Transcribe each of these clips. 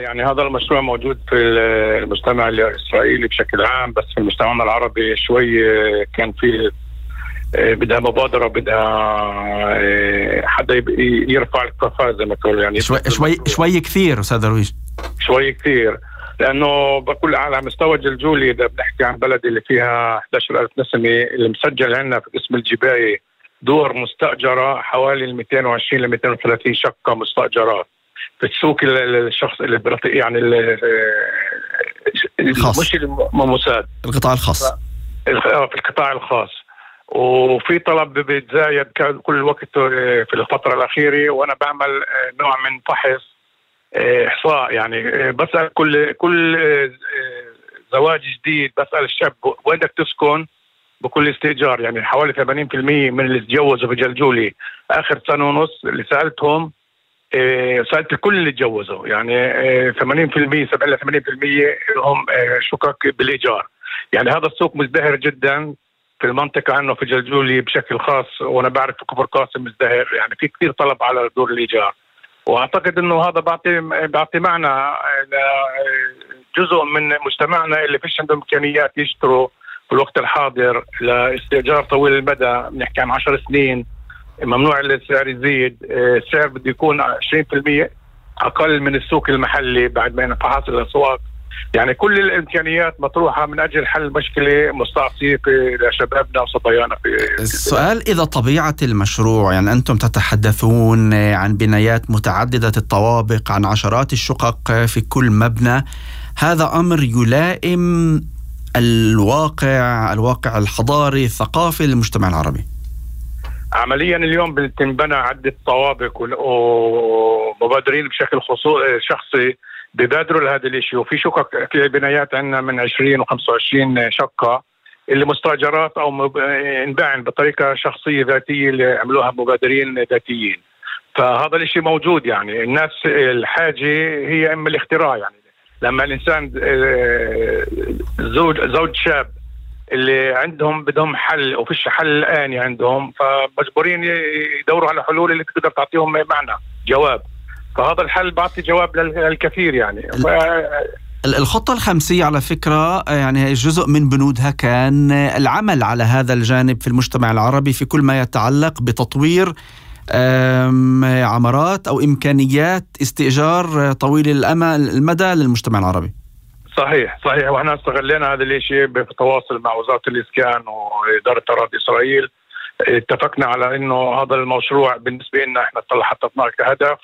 يعني هذا المشروع موجود في المجتمع الإسرائيلي بشكل عام، بس في المجتمع العربي شوي كان في بدها مبادرة، بدها حدا يرفع الكفاءة زي ما تقول، يعني شوي كثير أستاذ درويش، شوي كثير، لأنه بقول على مستوى جلجولي إذا بنحكي عن بلد اللي فيها 11,000 نسمة، اللي مسجل عندنا في قسم الجباية دور مستأجرة حوالي 220 ل 230 شقة مستأجرات في السوق الشخص اللي يعني مش المموساد، القطاع الخاص، في القطاع الخاص. وفي طلب بيتزايد كل الوقت في الفترة الأخيرة، وأنا بعمل نوع من فحص إحصاء، يعني بسأل كل زواج جديد، بسأل الشاب وين بدك تسكن بكل استئجار. يعني حوالي 80% من اللي تجوزوا في جلجولي آخر سنة ونص اللي سألتهم، سألت الكل اللي تجوزوا، يعني 80% 70 ل 80% هم شقق بالإيجار. يعني هذا السوق مزدهر جدا في المنطقة عنه في جلجولي بشكل خاص، وأنا بعرف في كفر قاسم مزدهر، يعني في كثير طلب على دور الإيجار. وأعتقد إنه هذا بعطي معنى جزء من مجتمعنا اللي فيش عندهم إمكانيات يشتروا في الوقت الحاضر لاستئجار طويل المدى، بنحكي عن 10 سنين، ممنوع السعر يزيد، السعر بده يكون 20% أقل من السوق المحلي بعد ما ينفحص الأسواق. يعني كل الإمكانيات مطروحة من أجل حل مشكلة مستعصية لشبابنا وصبيانا. السؤال إذا طبيعة المشروع، يعني أنتم تتحدثون عن بنايات متعددة الطوابق، عن عشرات الشقق في كل مبنى، هذا أمر يلائم الواقع الحضاري الثقافي للمجتمع العربي؟ عمليا اليوم بتنبنى عدة طوابق ومبادرين بشكل شخصي بيبادروا لهذا الشيء. وفي شقق في بنايات عندنا من 20 و25 شقة اللي مستأجرات أو انباعن بطريقة شخصية ذاتية اللي عملوها مبادرين ذاتيين. فهذا الشيء موجود، يعني الناس الحاجة هي أم الاختراع. يعني لما الإنسان زوج شاب اللي عندهم بدهم حل وفيش حل آني عندهم، فمجبورين يدوروا على حلول اللي تقدر تعطيهم معنى جواب. فهذا الحل بعطي جواب للكثير. يعني الخطة الخمسية على فكرة يعني جزء من بنودها كان العمل على هذا الجانب في المجتمع العربي في كل ما يتعلق بتطوير عمارات أو إمكانيات استئجار طويل المدى للمجتمع العربي. صحيح، وإحنا استغلينا هذا الشيء بتواصل مع وزارة الإسكان وإدارة أراضي إسرائيل. اتفقنا على إنه هذا المشروع بالنسبة لنا إحنا حطيناه كهدف،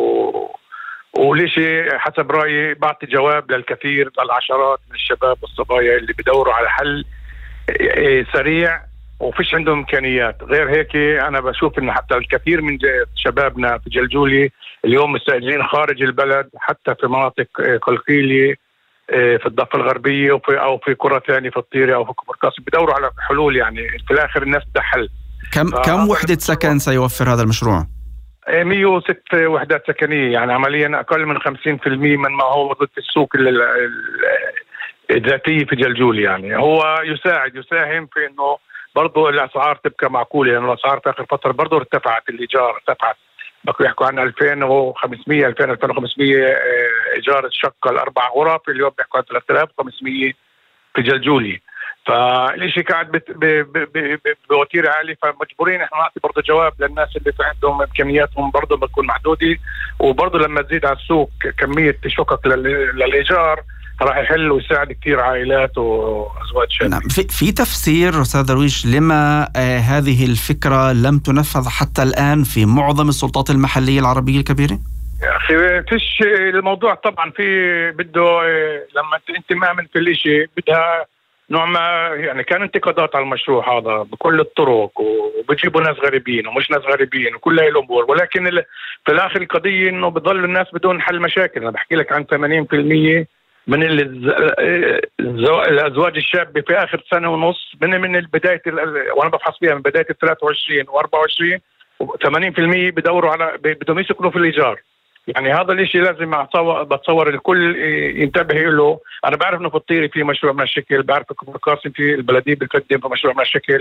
وليشي حسب رأيي بعطي جواب للكثير، للعشرات من الشباب والصبايا اللي بدوروا على حل سريع وفيش عندهم إمكانيات. غير هيك أنا بشوف إن حتى الكثير من شبابنا في جلجولي اليوم مستأجرين خارج البلد، حتى في مناطق قلقيلية في الضفة الغربية أو في قرى ثانية في الطيرة أو في كفر قاسم، بدوروا على حلول. يعني في الآخر الناس بدها حل. كم وحدة سكن سيوفر هذا المشروع؟ 106 وحدات سكنية، يعني عمليا أقل من 50% من ما هو موجود في السوق الذاتية في جلجولي. يعني هو يساهم في إنه برضو الأسعار تبقى معقولة، لأنه الأسعار في آخر فترة برضو ارتفعت، الإيجار ارتفعت، بقوا يحكوا عن 2500 2500 إيجار الشقة الأربع غرف، اليوم بيحكوا عن 3500 في جلجولي. فالشيء قاعد بوتيرة عالية، فمجبورين احنا نعطي برضه جواب للناس اللي في عندهم امكانياتهم برضه بتكون محدودة. وبرضه لما تزيد على السوق كمية شقق للإيجار راح يحل ويساعد كثير عائلات وأزواج شاب. نعم. في تفسير أستاذ درويش لما هذه الفكرة لم تنفذ حتى الآن في معظم السلطات المحلية العربية الكبيرة؟ يا أخي فيش الموضوع طبعا في بده لما أنت مؤمن في الإشي بدها نوع ما، يعني كان انتقادات على المشروع هذا بكل الطرق، وبجيبوا ناس غريبين ومش ناس غريبين وكل هاي الأمور، ولكن في الآخر القضية إنه بضل الناس بدون حل مشاكل. أنا بحكي لك عن 80% من الأزواج الشاب في آخر سنة ونص من البداية، وأنا بفحص فيها من بداية 23 و24 80% بدوروا على بدهم يسكنوا في الإيجار. يعني هذا الاشي لازم بتصور الكل ينتبه له. انا بعرف انه في الطيري في مشروع من الشكل، بعرف كفر قاسم في البلديه بتقدم في مشروع من الشكل،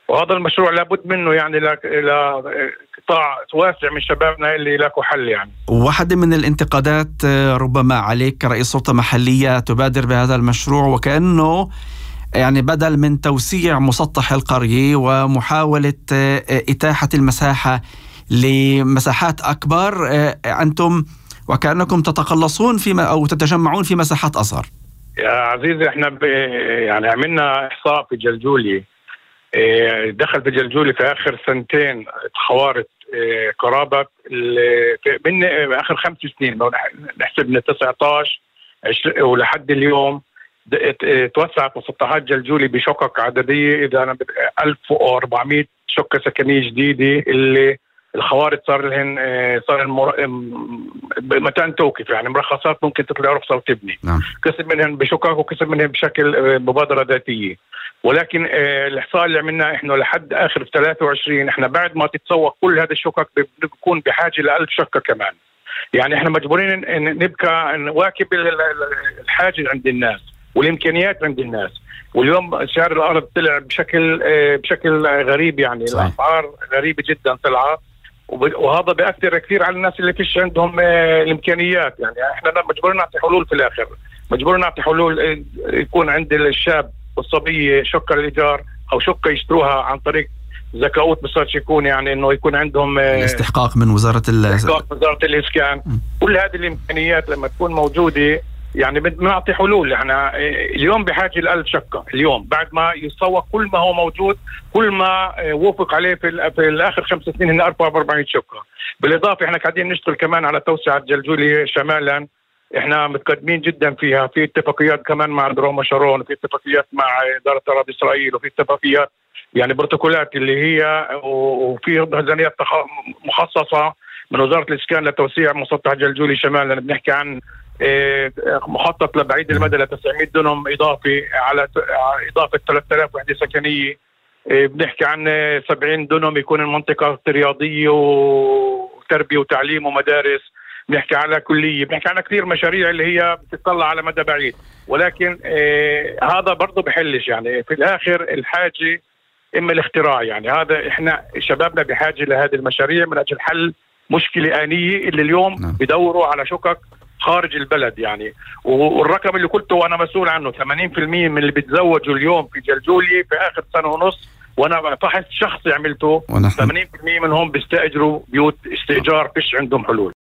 وهذا المشروع لابد منه يعني إلى قطاع واسع من شبابنا اللي لاقوا حل يعني. واحدة من الانتقادات ربما عليك كرئيس سلطة محلية تبادر بهذا المشروع وكأنه يعني بدل من توسيع مسطح القرية ومحاولة إتاحة المساحة لمساحات أكبر، أنتم وكأنكم تتقلصون أو تتجمعون في مساحات أصغر. يا عزيزي احنا يعني عملنا إحصاء في جلجولي، دخل في جلجولي في آخر سنتين خوارت قرابة من آخر 5 سنين، لو نحسب من 19 ولحد اليوم توسعت مسطحات جلجولي بشقق عددية إذا أنا 1400 شقة سكنية جديدة اللي الخوارط صار لهن متان توقف، يعني مرخصات ممكن تطلع رخصة وتبني. قسم منهن بشقق وقسم منهن بشكل مبادرة ذاتية. ولكن الإحصاء اللي عملناه إحنا لحد آخر 23 إحنا بعد ما تتسوق كل هذه الشقق بنكون بحاجة ل1000 شقة كمان. يعني إحنا مجبورين نبقى نواكب الحاجة عند الناس والإمكانيات عند الناس. واليوم سعر الأرض طلع بشكل غريب، يعني الأسعار غريبة جدا طلعت، وهذا بيأثر كثير على الناس اللي فيش عندهم الإمكانيات. يعني احنا مجبورين نعطي حلول في الآخر، مجبورين نعطي حلول يكون عند الشاب والصبية شقة للإيجار أو شقة يشتروها عن طريق زكاوت، بصير يكون يعني إنه يكون عندهم استحقاق من وزارة الإسكان. كل هذه الإمكانيات لما تكون موجودة يعني بنعطي حلول. احنا اليوم بحاجة ل1000 شقة اليوم بعد ما يتسوق كل ما هو موجود، كل ما وافق عليه في الآخر 5 سنين هن 44 شقة. بالإضافة احنا قاعدين نشتغل كمان على توسعة جلجولي شمالا، احنا متقدمين جدا فيها، في اتفاقيات كمان مع دروما شارون، وفي اتفاقيات مع إدارة أراضي إسرائيل، وفي اتفاقيات يعني بروتوكولات اللي هي، وفي ميزانيات مخصصة من وزارة الإسكان لتوسيع مسطح جلجولي شمالا. بنحكي عن مخطط لبعيد المدى ل 900 دنم إضافي على إضافة 3000 وحدة سكنية. بنحكي عن 70 دنم يكون المنطقة رياضية وتربية وتعليم ومدارس. بنحكي على كلية، بنحكي على كثير مشاريع اللي هي بتطلع على مدى بعيد. ولكن هذا برضه بحلش، يعني في الآخر الحاجة إما الاختراع. يعني هذا إحنا شبابنا بحاجة لهذه المشاريع من أجل حل مشكلة آنية اللي اليوم بدوروا على شقق خارج البلد. يعني والرقم اللي قلته وانا مسؤول عنه 80% من اللي بيتزوجوا اليوم في جلجولي في اخر 1.5 سنة، وانا فحص شخصي عملته 80% منهم بيستاجروا بيوت استئجار، فيش عندهم حلول.